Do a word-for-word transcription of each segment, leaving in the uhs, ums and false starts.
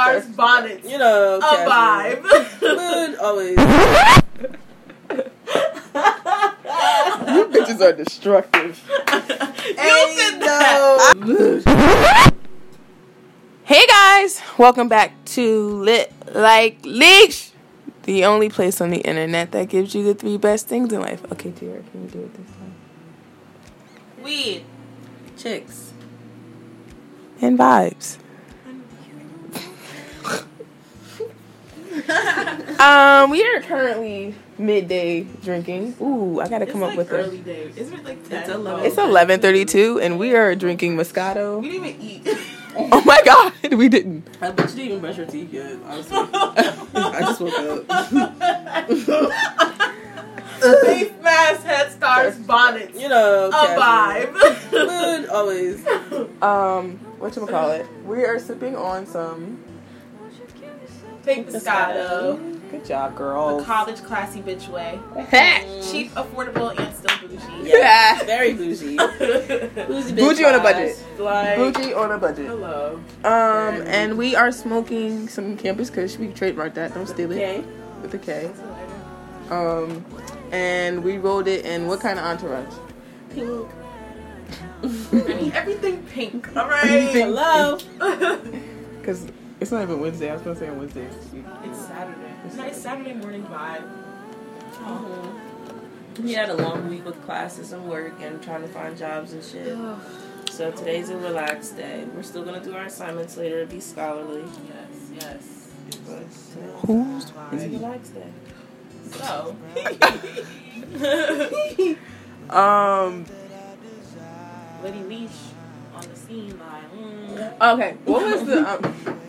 Stars, bonnets. You know, a vibe. Mood always. You bitches are destructive. You said that. Hey guys, welcome back to Lit Like Leash, the only place on the internet that gives you the three best things in life. Okay, Tara, can you do it this time? Weed. Chicks. And vibes. um, we are currently midday drinking. Ooh, I gotta It's come like up with early a. days. Isn't it like ten? It's eleven. It's eleven thirty-two, and we are drinking Moscato. We didn't even eat. Oh my God, we didn't. I bet you didn't even brush your teeth yet, honestly. I just woke up. Face masks, head stars, bonnets. You know, A casual. vibe. Mood always. Um, whatchamacallit? We are sipping on some. Pink Moscato. Good job, The girl. college classy bitch way. Cheap, affordable, and still bougie. Yeah, very bougie. Bougie, Bougie on a budget. Like, Bougie on a budget. hello. Um, and we are smoking some Campus Kush. We trademarked that. Don't steal it. Okay. With a K. Um, and we rolled it in what kind of entourage? Pink. I mean, everything pink. All right. Everything- Hello. Because it's not even Wednesday. I was gonna say on Wednesday. It's Saturday. It's nice Saturday morning vibe. Mhm. We had a long week with classes and work and trying to find jobs and shit. So today's a relaxed day. We're still gonna do our assignments later and be scholarly. Yes, yes. But today Who's? it's a relaxed day. So, Um. Lady Leash on the scene, like, mm. Okay. What was the? Um,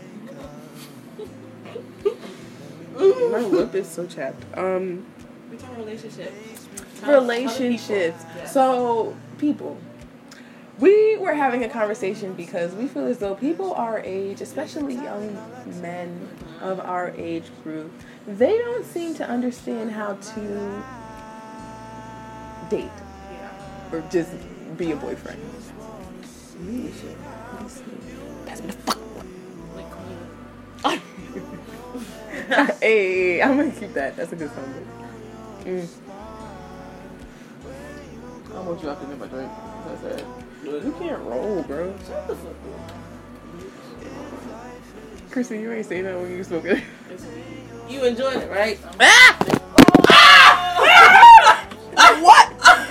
my lip is so chapped. Um. We talking relationships. Relationships. So, people. We were having a conversation because we feel as though people our age, especially young men of our age group, they don't seem to understand how to date Yeah. or just be a boyfriend. Pass me the fuck. Like, queen. Hey, I'm gonna keep that. That's a good song. Mm. I want you out to get my drink. That's it. You can't roll, bro. Shut the fuck up. Chrissy, you ain't saying that when you smoking. You enjoying it, right? Ah! What?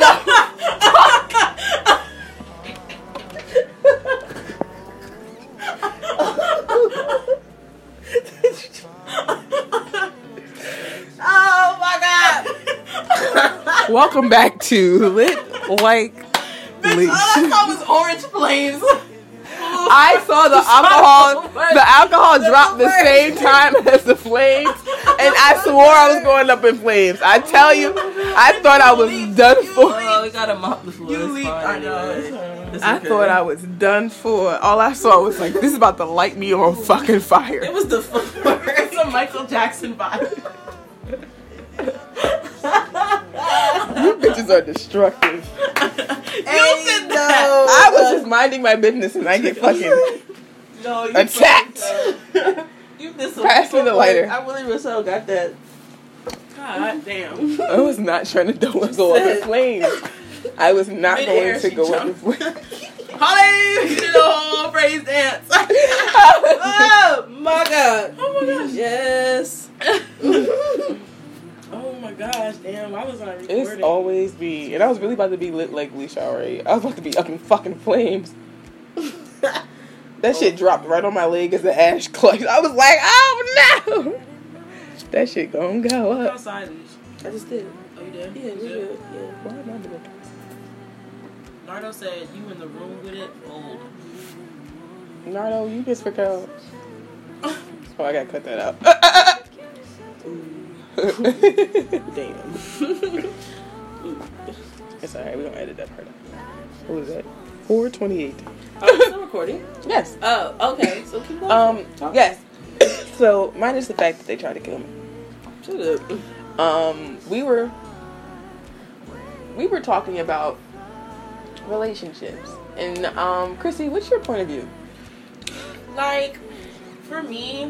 Oh my God! Welcome back to Lit Like Leash. All I saw was orange flames. I saw the alcohol, the alcohol dropped the same time as the flames, and I swore I was going up in flames. I tell you, I thought I was done for. Oh, we gotta mop the floor. You It's leaked. fine I know. anyway. It's I okay. thought I was done for. All I saw was like, this is about to light me on fucking fire. It was the floor. It's a Michael Jackson vibe. You bitches are destructive. You said that. I was just minding my business and I get fucking No, you attacked. You missed some Pass me the footwork. lighter. I really wish I got that. God damn. I was not trying to go go up in flames. I was not Mid-air, going to she go up in jumped. flames. Holly, you did a whole praise dance. Oh my God! Oh my gosh. Yes. Oh my gosh, damn, I was on recording. It's always be, and I was really about to be lit like Leash already. I was about to be up in fucking flames. That shit dropped right on my leg as the ash clutched. I was like, oh no! That shit gonna go up. outside, Leash. I just did. Oh, you did? Yeah, we You did. Yeah. Why am I doing Nardo said you in the room with it, old. this? Nardo, you just freak out. Oh, I gotta cut that out. Damn. It's alright, we don't edit that part out. What was that? four twenty-eight. Oh, it's still recording? Yes. Oh, okay. So keep going. Um, Talk. yes. So, minus the fact that they tried to kill me. Shut up. Um, we were we were talking about relationships. And um, Chrissy, what's your point of view? Like, for me,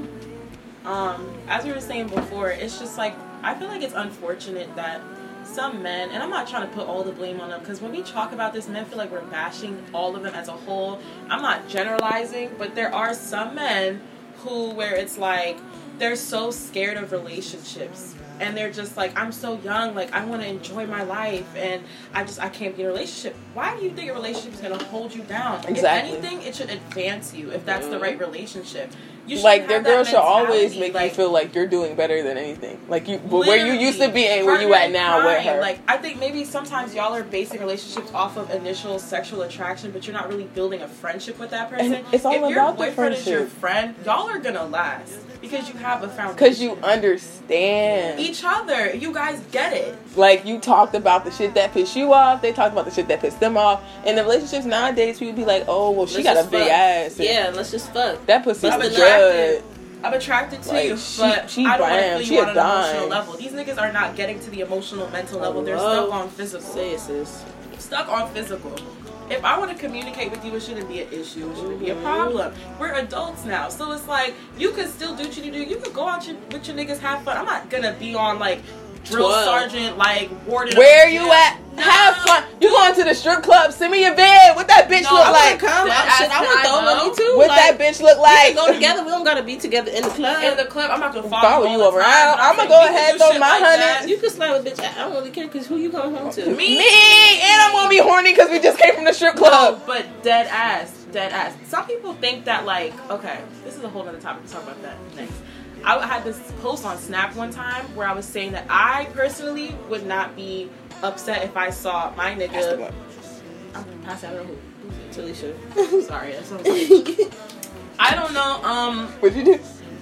um, as we were saying before, it's just like, I feel like it's unfortunate that some men, and I'm not trying to put all the blame on them, because when we talk about this, men feel like we're bashing all of them as a whole. I'm not generalizing, but there are some men who, where it's like, they're so scared of relationships. And they're just like, I'm so young, like, I want to enjoy my life, and I just, I can't be in a relationship. Why do you think a relationship is going to hold you down? Exactly. If anything, it should advance you, if that's the right relationship. You like, their girl should always make like, you feel like you're doing better than anything. Like, you, but where you used to be and where you at now crying. with her. Like, I think maybe sometimes y'all are basing relationships off of initial sexual attraction, but you're not really building a friendship with that person. And it's all if about your the boyfriend friendship. is your friend, y'all are going to last. Because you have a foundation. Because you understand each other. You guys get it. Like, you talked about the shit that pissed you off. They talked about the shit that pissed them off. And the relationships nowadays, people be like, oh, well, she let's got a just big fuck. ass. Yeah, let's just fuck. That pussy I'm was attracted. good. I'm attracted to Like, you, she- but she I don't want to bam, feel she you a on an dime. emotional level. These niggas are not getting to the emotional, mental level. They're Hello? stuck on physical. Say it, sis. Stuck on physical. If I want to communicate with you, it shouldn't be an issue. It shouldn't be a Mhm. problem. We're adults now, so it's like you could still do what you need to do. You could go out your, with your niggas, have fun. I'm not gonna be on like drill twelve. sergeant, like warden. Where of the you gym. at? No. Have fun. You going to the strip club? Send me your bid. What that bitch No, look I like? Come, That I, shit, I ass want to throw I know. money too. What like, that bitch look we like? can go together. We don't gotta be together in the club. In the club, I'm not gonna follow, Follow all you the over. time, I- but I'm I'ma saying go we can ahead, do throw shit my like hundred. that. You can slap a bitch. I don't really care because who you going home to? Me, Me and I'm gonna be horny because we just came from the strip No, club. but dead ass, dead ass. Some people think that like, okay, this is a whole other topic. We'll talk about that next. I had this post on Snap one time where I was saying that I personally would not be upset if I saw my nigga. I'm gonna pass out of who? Talisha. Sorry, that sounds like, I don't know. Um, What'd you do?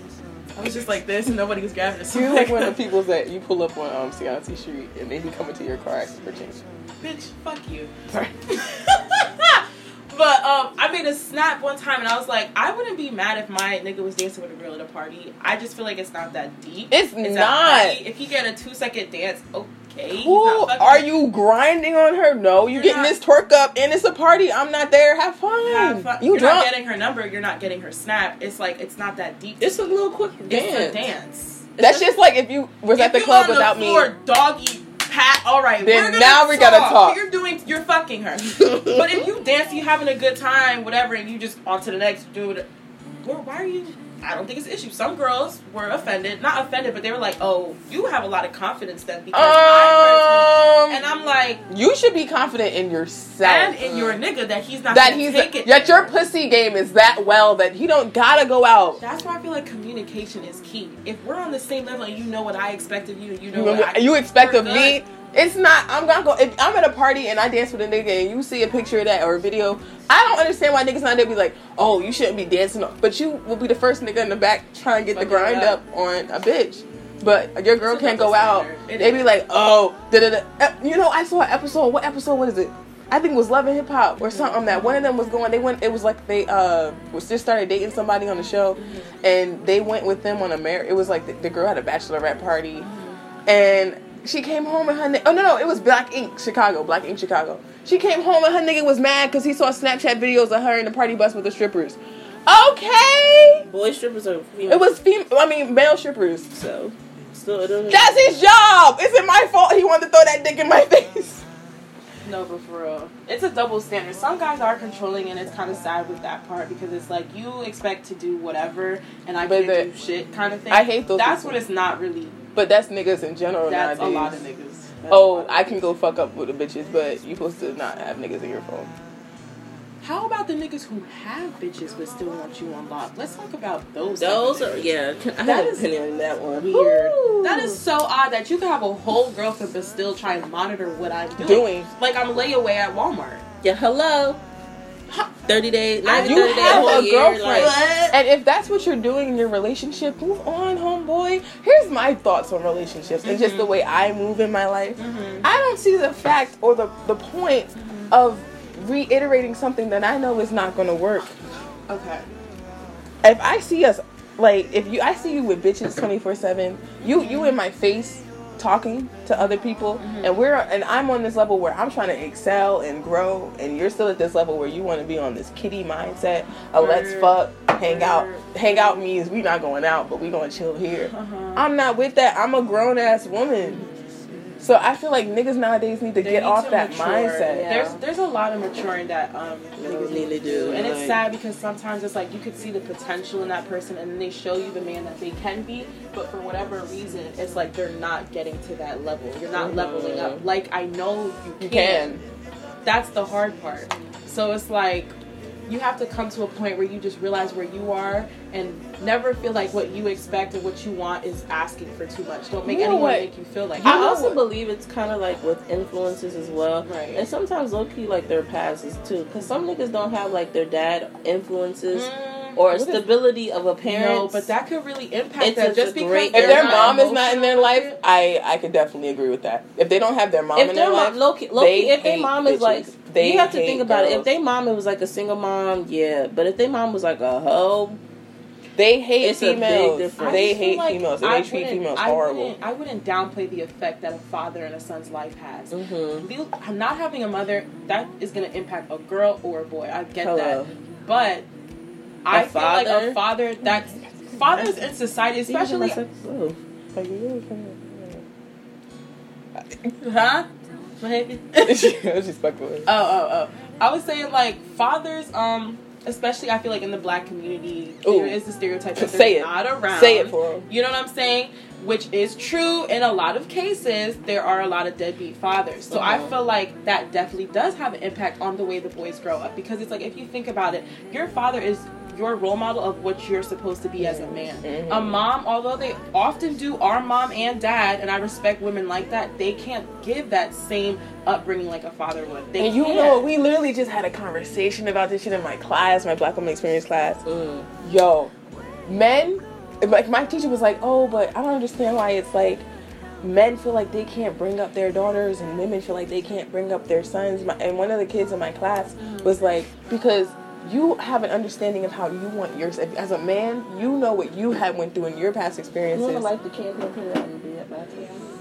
I was just like this, and nobody was grabbing it. So You like one of the people that you pull up on um, Cianci Street and they be coming to your car asking for change. bitch, fuck you. Sorry. But um, I made a snap one time, and I was like, I wouldn't be mad if my nigga was dancing with a girl at a party. I just feel like it's not that deep. It's that not. deep. If you get a two second dance, okay. he's Who not fucking- are you grinding on her? No, you You're getting not- this twerk up and it's a party. I'm not there. Have fun. Have fun. You You're drunk? not getting her number. You're not getting her snap. It's like it's not that deep. It's a little quick dance. It's a dance. That's just like if you was If at the you club on without the me. floor, doggy pat. All right, Then we're gonna now we gotta talk. You're doing. You're fucking her. But if you dance, you having a good time, whatever, and you just on to the next dude. Well, why are you? I don't think it's an issue. Some girls were offended, not offended, but they were like, "Oh, you have a lot of confidence then." Because I Um, personally, and I'm like, you should be confident in yourself. and in your nigga that he's not that gonna he's take it. that your pussy game is that well that he don't gotta go out. That's why I feel like communication is key. If we're on the same level and you know what I expect of you, and you know You, what I, you expect we're of me. good. It's not. I'm gonna go. If I'm at a party and I dance with a nigga and you see a picture of that or a video, I don't understand why niggas not there be like, oh, you shouldn't be dancing. But you will be the first nigga in the back trying to get the Fucking grind up. up on a bitch. But your girl It's a can't double go out. standard. It They be is. like, oh, da da da. You know, I saw an episode. What episode? What is it? I think it was Love and Hip Hop or something that one of them was going. They went. It was like they uh was just started dating somebody on the show, and they went with them on a mar. It was like the, the girl had a bachelorette party, and she came home and her ni- oh no no it was Black Ink Chicago Black Ink Chicago. She came home and her nigga was mad because he saw Snapchat videos of her in the party bus with the strippers. Okay, Boy strippers are female. it was fem- I mean male strippers. so. Still, it doesn't. That's his job. Is it my fault he wanted to throw that dick in my face? No, but for real, it's a double standard. Some guys are controlling, and it's kind of sad with that part because it's like you expect to do whatever, and I But can't the- do shit, kind of thing. I hate those That's people. when it's not really. But that's niggas in general That's nowadays. a lot of niggas. That's a Oh, lot of I niggas. can go fuck up with the bitches, but you supposed to not have niggas in your phone. How about the niggas who have bitches but still want you on lock? Let's talk about those. Those type are, of niggas. yeah. I That have an is opinion on that one. Weird. Ooh. That is so odd that you can have a whole girlfriend but still try and monitor what I'm doing. Doing. Like I'm layaway at Walmart. Yeah, hello. thirty days, not You even thirty days, have whole a year, girlfriend. like- And if that's what you're doing in your relationship, move on, homeboy. Here's my thoughts on relationships and just the way I move in my life. Mm-hmm. I don't see the fact or the, the point of reiterating something that I know is not going to work. Okay. If I see us, like, if you, I see you with bitches twenty-four seven, you, you in my face talking to other people, Mm-hmm. and we're, and I'm on this level where I'm trying to excel and grow, and you're still at this level where you want to be on this kiddie mindset, a let's Word. fuck, hang out. Hang out means we not going out, but we gonna chill here. Uh-huh. I'm not with that. I'm a grown ass woman. So I feel like niggas nowadays need to They get need off to that mature. mindset. Yeah. There's there's a lot of maturing that um niggas need to do, and it's like- sad because sometimes it's like you could see the potential in that person, and then they show you the man that they can be, but for whatever reason, it's like they're not getting to that level. You're not Mhm. leveling up. Like I know you You can. can. That's the hard part. So it's like you have to come to a point where you just realize where you are and never feel like what you expect or what you want is asking for too much. Don't make You know anyone what? make you feel like You I know also what? believe it's kind of like with influences as well. Right. And sometimes low key like their passes too. Because some niggas don't have like their dad influences Mm, or What is- stability of a parent. no, but that could really impact It's them. a Just because great- If they're their not mom is not in their emotional life, with it. I I could definitely agree with that. If they don't have their mom if in their their mom, life, low key, low they key, if their hate mom is bitches. like, They you have to hate think about it. girls. If their mom was like a single mom, yeah. But if their mom was like a hoe, They hate It's a big females. difference. They I just feel hate like females. And I they treat wouldn't- females I horrible. wouldn't, I wouldn't downplay the effect that a father and a son's life has. mm-hmm. Feel- Not having a mother, that is going to impact a girl or a boy. I get Hello. that. But I feel like father? a father that's fathers in society, especially Oh. huh? What happened? I was just fucking with her. Oh, oh, oh. I was saying, like, fathers, um, especially I feel like in the black community, Ooh. there is the stereotype that Say they're it. not around. Say it for 'em. You know what I'm saying? Which is true in a lot of cases. There are a lot of deadbeat fathers. So I Uh-huh. feel like that definitely does have an impact on the way the boys grow up. Because it's like, if you think about it, your father is your role model of what you're supposed to be as a man. Mhm. A mom, although they often do, are mom and dad, and I respect women like that, they can't give that same upbringing like a father would. They And you can't. know, we literally just had a conversation about this shit in my class, my Black Women Experience class. Mm. Yo, men, like my teacher was like, oh, but I don't understand why it's like men feel like they can't bring up their daughters and women feel like they can't bring up their sons. My, and one of the kids in my class was like, because you have an understanding of how you want yours. As a man, you know what you had went through in your past You experiences. want to light the candle up here and be at back?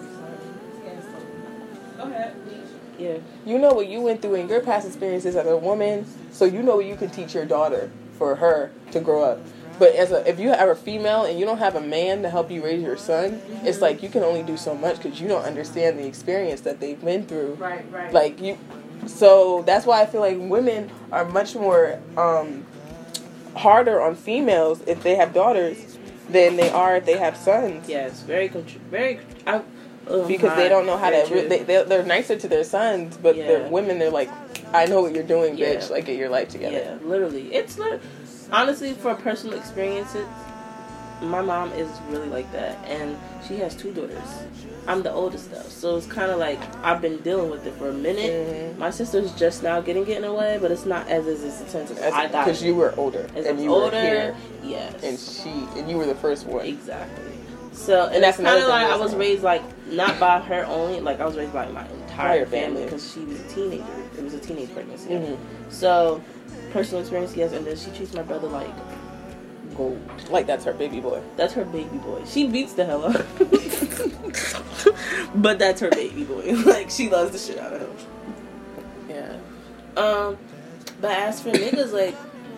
Go ahead. Yeah. You know what you went through in your past experiences as a woman, so you know what you can teach your daughter for her to grow up. But as a, if you are a female and you don't have a man to help you raise your son, it's like you can only do so much because you don't understand the experience that they've been through. Right, right. Like you, so that's why I feel like women are much more um, harder on females if they have daughters than they are if they have sons. Yes. Very, contr- very. I, oh Because my, they don't know how very to. true. They, they're, they're nicer to their sons, but Yeah. they're women. They're like, I know what you're doing, Yeah. bitch. Like, get your life together. Yeah, literally. It's lit- honestly for personal experiences. My mom is really like that, and she has two daughters. I'm the oldest though, so it's kind of like I've been dealing with it for a minute. Mhm. My sister's just now getting it in a way, but it's not as as as intense as I got. Because you were older as and I'm you older, were here, yes, and she and you were the first one. exactly. So and, And that's that's kind of another thing like I that's was like- raised like not by her only, like I was raised by my entire Entire family family. because she was a teenager. It was a teenage pregnancy. Mhm. So personal experience, yes, and then she treats my brother like gold. Like that's her baby boy. That's her baby boy. She beats the hell out of him. But that's her baby boy. Like, she loves the shit out of him. Yeah. Um, but as for niggas, like,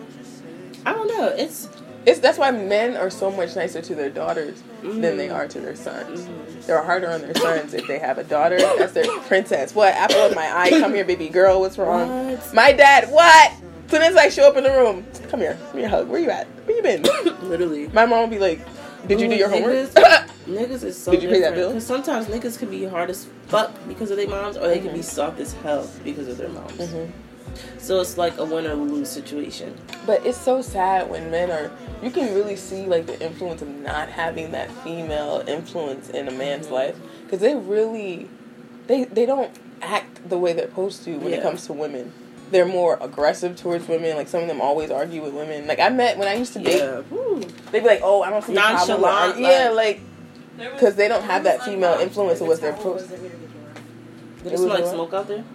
I don't know. It's, It's that's why men are so much nicer to their daughters than they are to their sons. Mhm. They're harder on their sons if they have a daughter. That's their princess. What? Apple of my eye. Come here, baby girl. What's wrong? What? My dad. What? As soon as I show up in the room, come here. Give me a hug. Where you at? Where you been? Literally. My mom will be like, "Did you do your homework?" Niggas, niggas is so Did you pay that different. bill? Because sometimes niggas can be hard as fuck because of their moms, or they can Mhm. be soft as hell because of their moms. Mhm. So it's like a win or lose situation. But it's so sad when men are. You can really see like the influence of not having that female influence in a man's Mhm. life because they really, they they don't act the way they're supposed to when it Yeah. comes to women. They're more aggressive towards women. Like some of them always argue with women. Like I met when I used to date, Yeah. Woo. they'd be like, "Oh, I don't see a problem." with Nonchalant, argu-" Yeah, like- like because they don't have that female influence of what they're supposed. Did It it was smell like what? smoke out there?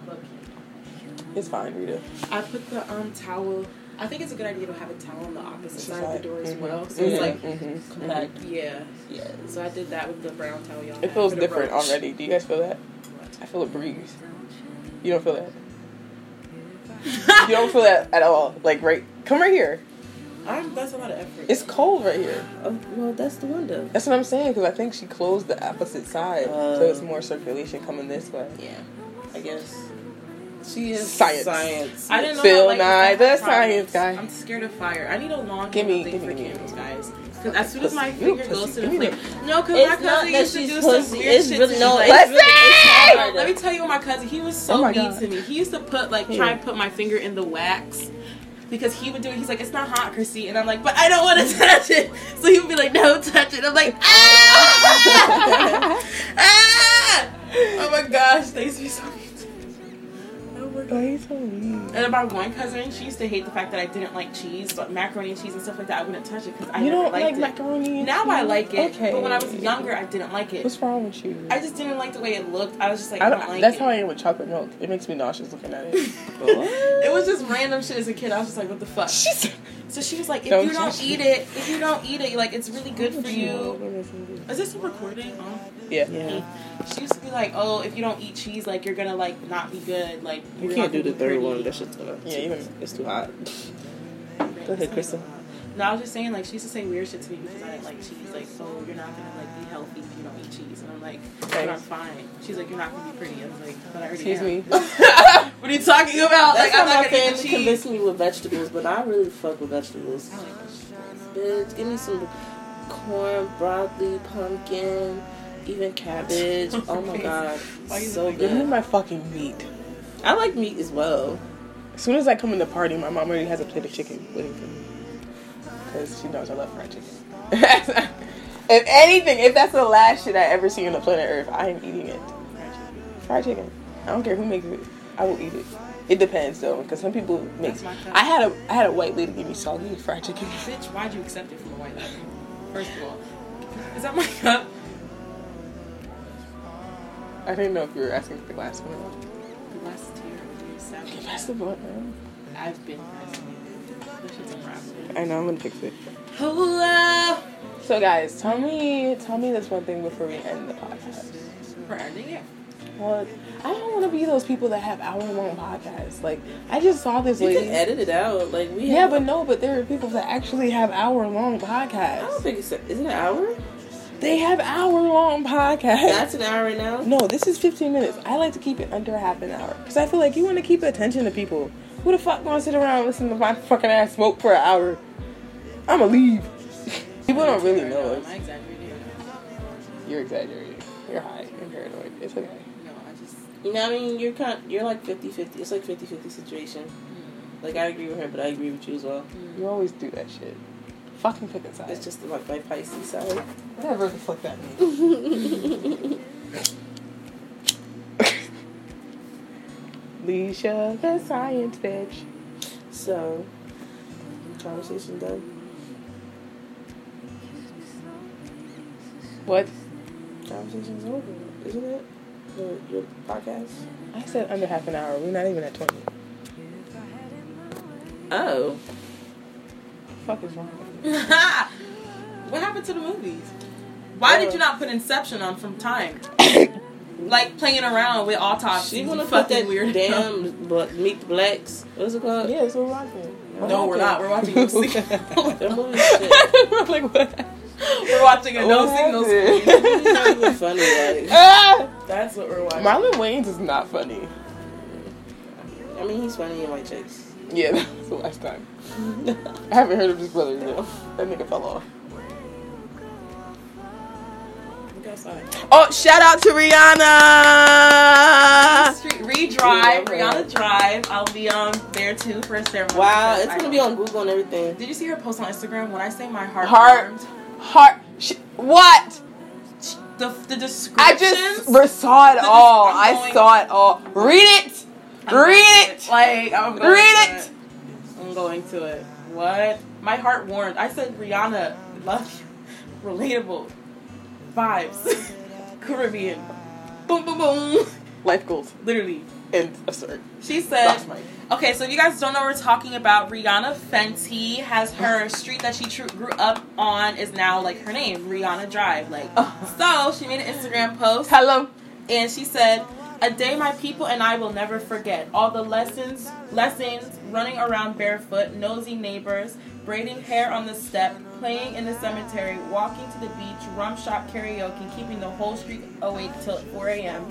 It's fine, Rita. I put the um towel. I think it's a good idea to have a towel on the opposite She's side like, of the door as mhm, well. So mhm, it's like mhm, Compact. mhm. yeah. Yeah. So I did that with the brown towel. Y'all It had feels for the different roach. already. Do you guys feel that? I feel a breeze. You don't feel that? You don't feel that at all. Like right, come right here. I'm, that's a lot of effort. It's cold right here. Oh, well, that's the window. That's what I'm saying, because I think she closed the opposite side, Uh, so it's more circulation coming this way. Yeah, I guess. She is Science. Science. I didn't know Phil how, like, Nye, if the that science fires. guy. I'm scared of fire. I need a long Give me- thing give me- for give me. candles, guys. Because as soon as my You finger pussy. goes to the Give me flame, no, because It's my not cousin that used to she's do pussy. some weird It's shit really to no. me. It's Like, really, it's hard. let me tell you what my cousin. He was so Oh my mean God. to me. He used to put like try and put my finger in the wax. Because he would do it, he's like, it's not hot, Chrissy. And I'm like, but I don't want to touch it. So he would be like, no, touch it. I'm like, ah! ah! Oh my gosh, they used to be so mean to me. Oh my Why are you so mean? And about one cousin, she used to hate the fact that I didn't like cheese, but macaroni and cheese and stuff like that, I wouldn't touch it because I You never don't liked like it. macaroni and Now cheese? I like it, Okay. but when I was younger, I didn't like it. What's wrong with you? I just didn't like the way it looked. I was just like, I I don't, don't like that's it. how I am with chocolate milk. It makes me nauseous looking at it. It was just random shit as a kid. I was just like, what the fuck? She's- So she was like, if Don't you don't judge eat me. it, if you don't eat it, like, it's really good for you. Is this a recording? Oh. Yeah. Yeah. She used to be like, oh, if you don't eat cheese, like, you're gonna, like, not be good. Like, You you're can't not do the gonna be third pretty. one. That shit's gonna. Yeah, even It's too hot. Go ahead, Krista. No, I was just saying, like, she used to say weird shit to me because I didn't like cheese. Like, oh, you're not gonna, like, be healthy if you don't eat cheese. And I'm like, but I'm fine. She's like, you're not gonna be pretty. I was like, but I already Excuse am. me. What are you talking about? That's Like, I'm how not my gonna eat family the cheese. convinced me with vegetables, but I really fuck with vegetables. I like vegetables. Bitch, give me some corn, broccoli, pumpkin, even cabbage. Oh my god, Why you so like Give me good. my fucking meat. I like meat as well. As soon as I come in the party, my mom already has a plate of chicken waiting for me. Because she knows I love fried chicken. If anything, if that's the last shit I ever see on the planet Earth, I am eating it. Fried chicken. I don't care who makes it. I will eat it. It depends though, because some people make. That's my cup. I had a I had a white lady give me soggy fried chicken. Bitch, why'd you accept it from a white lady? First of all, is that my cup? I didn't know if you were asking for the glass one. or not. The last tier would be Okay, seven. pass the blunt, man. I've been fascinated. This shit's unraveling. I know, I'm gonna fix it. Hello. So guys, tell me tell me this one thing before we end the podcast. We're ending it. Well, I don't want to be those people that have hour-long podcasts. Like, I just saw this You lady. can edit it out. Like we. Yeah, have, but no, but there are people that actually have hour-long I don't podcasts. think it's. Is it an hour? They have hour-long podcasts. That's an hour right now. No, this is fifteen minutes. I like to keep it under half an hour. Because I feel like you want to keep attention to people. Who the fuck gonna sit around and listen to my fucking ass smoke for an hour? I'ma leave. People don't really know Am us. I exaggerating? You're exaggerating. You're high. You're paranoid. It's okay. No, I just. You know, what I mean, you're kind. You're like fifty-fifty. It's like fifty-fifty situation. Like I agree with her, but I agree with you as well. You always do that shit. Fucking pick a side. It's just like my Pisces side. Whatever the fuck that means. Leisha, the science bitch. So, conversation done. What? Conversation's over, isn't it? Your, your podcast. I said under half an hour. We're not even at twenty. Oh. Fuck is wrong with you? What happened to the movies? Why did you not put Inception on from Time? Like playing around with autopsy. She wanna put fucking that weird. damn bl- Meet the Blacks. What's it called? Yeah, so we're watching. No, we're not. We're watching Lucy. That movie shit. I'm like, what? We're watching a no What signal happened? screen. It's not even funny. Like, Ah! That's what we're watching. Marlon Wayans is not funny. I mean, he's funny in White Chicks. Yeah, that was the last time. I haven't heard of his brother though. That nigga fell off. Look outside. Oh, shout out to Rihanna! Street Redrive, Rihanna Drive. I'll be um there too for a ceremony. Wow, it's gonna be on Google and everything. Did you see her post on Instagram? When I say my heart, Heart. warmed, Heart. Sh- what? the the descriptions. I just re- saw it The- all. I'm I going- saw it all. Read it. I'm going Read to it. Like I'm going Read to it. I'm going to it. What? My heart warmed. I said Rihanna, love you, relatable, vibes, Caribbean, boom boom boom. Life goals. Literally. End of story. She said. That's my. Okay, so if you guys don't know what we're talking about, Rihanna Fenty has her street that she tr- grew up on is now like her name, Rihanna Drive. Like, so she made an Instagram post Hello. and she said, A day my people and I will never forget. All the lessons, lessons, running around barefoot, nosy neighbors, braiding hair on the step, playing in the cemetery, walking to the beach, rum shop karaoke, keeping the whole street awake till four a.m.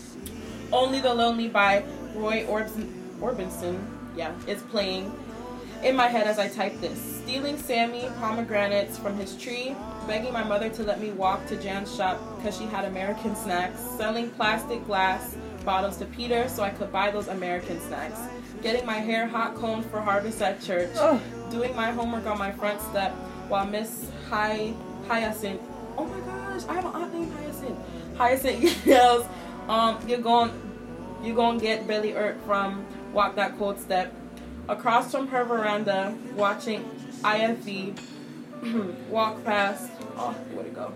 Only the Lonely by Roy Orbison, Orbison, yeah, is playing in my head as I type this. Stealing Sammy pomegranates from his tree, begging my mother to let me walk to Jan's shop because she had American snacks, selling plastic glass bottles to Peter so I could buy those American snacks, getting my hair hot combed for harvest at church, oh. doing my homework on my front step while Miss Hy- Hyacinth, oh my gosh, I have an aunt named Hyacinth, Hyacinth yells, um, you're going, you're going to get belly hurt from Walk That Cold Step. Across from her veranda, watching I F V walk past, oh, where'd it go?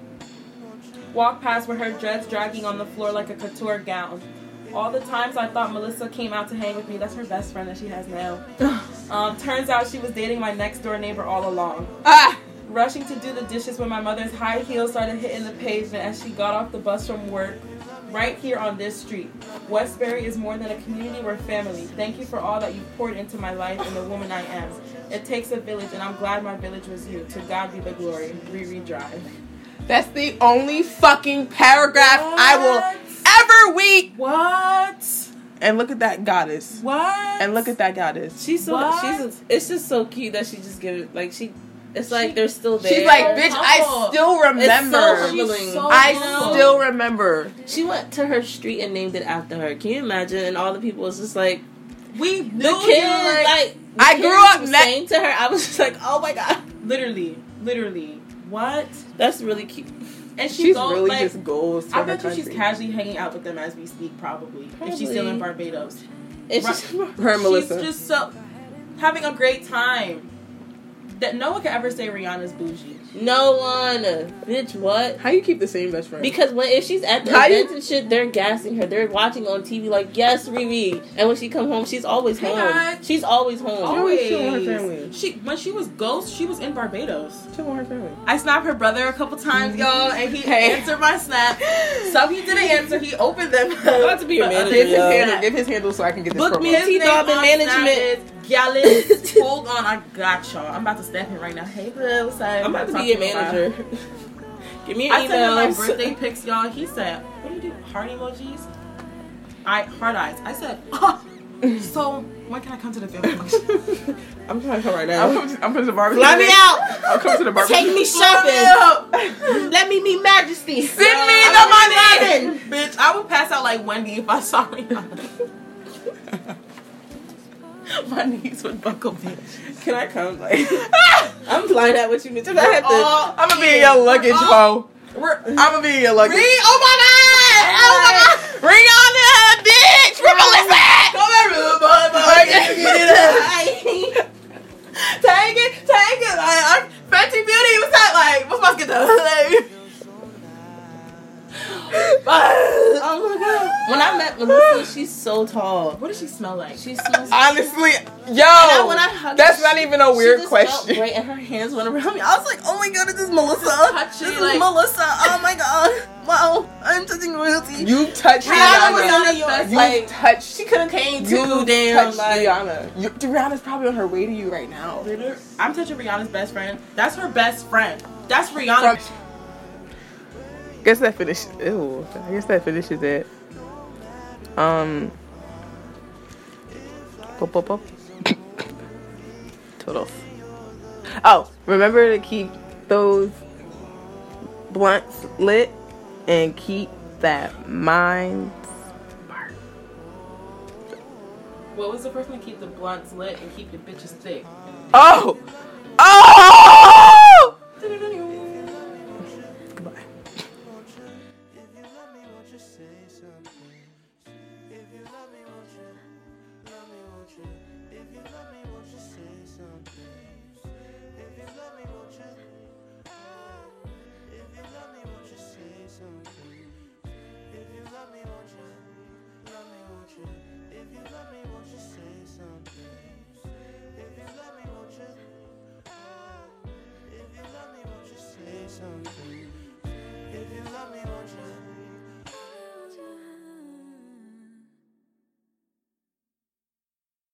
Walk past with her dreads dragging on the floor like a couture gown. All the times I thought Melissa came out to hang with me, that's her best friend that she has now. Um, turns out she was dating my next door neighbor all along. Ah! Rushing to do the dishes when my mother's high heels started hitting the pavement as she got off the bus from work. Right here on this street. Westbury is more than a community, we're family. Thank you for all that you've poured into my life and the woman I am. It takes a village, and I'm glad my village was you. To God be the glory. Riri Drive. That's the only fucking paragraph what? I will ever read. What? And look at that goddess. What? And look at that goddess. She's so. What? She's. A, it's just so cute that she just give it like she. It's like they're still there. She's like, bitch, I still remember. It's so so I humble. still remember. She went to her street and named it after her. Can you imagine? And all the people was just like, we knew the kids, like, the I kids grew up was ne- saying to her, I was just like, oh my god. Literally, literally. What? That's really cute. And she she's goes, really like, just goes to I her bet you country. she's casually hanging out with them as we speak, probably. probably. If she's still in Barbados. It's right. just her and Melissa. She's just so having a great time. That no one can ever say Rihanna's bougie. No one, bitch. What? How you keep the same best friend? Because when if she's at the How events you... and shit, they're gassing her. They're watching on T V like, yes, Riri. And when she come home, she's always hey home. God. She's always home. Always. She with her family. She when she was Ghost, she was in Barbados. She with her family. I snapped her brother a couple times, y'all, and he Hey. answered my snap. Some he didn't answer. He opened them. I'm about to be your manager. Give his, yo. handle, give his handle so I can get this. Book me promo. a T-Dobbin management. Gallus, hold on, I got y'all. I'm about to step in right now. Hey, bro, what's up? I'm about to be your manager. Give me your I sent him my emails. birthday pics, y'all. He said, "What do you do? Heart emojis? I heart eyes." I said, "Oh, so when can I come to the family function?" I'm trying to come right now. I'm, I'm to the barbecue. Fly me out. I'll come to the barbecue. Take me shopping. Let me meet Majesty. Send Yo, me I'm the money, bitch. I would pass out like Wendy if I saw Rihanna. My knees would buckle, bitch. Can I come? Like, I'm flying out with you, bitch. If I have to, Oh, I'm gonna be in your luggage, ho. We're, I'm gonna be in your luggage. Re- oh my god! Oh my god! Rihanna, bitch! We're Melissa! Come here, little boy, boy. Get it. Take it, take it. Like, I'm Fenty Beauty was that like, what's my get that? oh my god! When I met Melissa, she's so tall. What does she smell like? She smells. Honestly, yo, And I, when I hugged that's her, not she- even a weird she just question. Felt great, and her hands went around me. I was like, "Oh my god, this is Melissa! Touch This it, is like- Melissa! Oh my god! Wow, I'm touching royalty." You touched Rihanna was Rihanna. on New York. You Like, touched. she could have came You too. Damn, touched like, Rihanna. You, Rihanna's probably on her way to you right now. I'm touching Rihanna's best friend. That's her best friend. That's Rihanna. From- Guess that finishes. Ew. I guess that finishes it. Um. Pop, pop, pop. Toodles. Oh, remember to keep those blunts lit and keep that mind spark. What was the first one? Keep the blunts lit and keep the bitches thick. Oh! Oh!